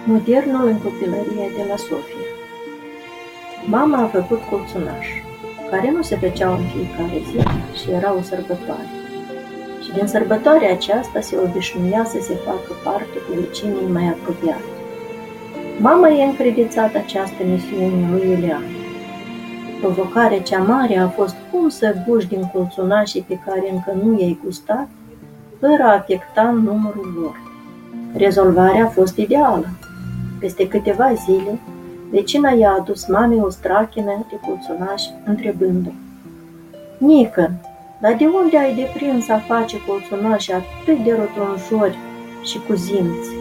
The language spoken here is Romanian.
Modernul în copilărie de la Sofia. Mama a făcut colțunaș, care nu se făceau în fiecare zi și era o sărbătoare. Și din sărbătoarea aceasta se obișnuia să se facă parte cu vecinii mai apropiați. Mama i-a încredințat această misiune lui Iulian. Provocarea cea mare a fost cum să guși din colțunașii pe care încă nu i-ai gustat, fără a afecta numărul lor. Rezolvarea a fost ideală. Peste câteva zile, vecina i-a adus mamei o strachină de colțunași, întrebându-o: „Nică, dar de unde ai deprins a face colțunași atât de rotunjori și cu zimți?”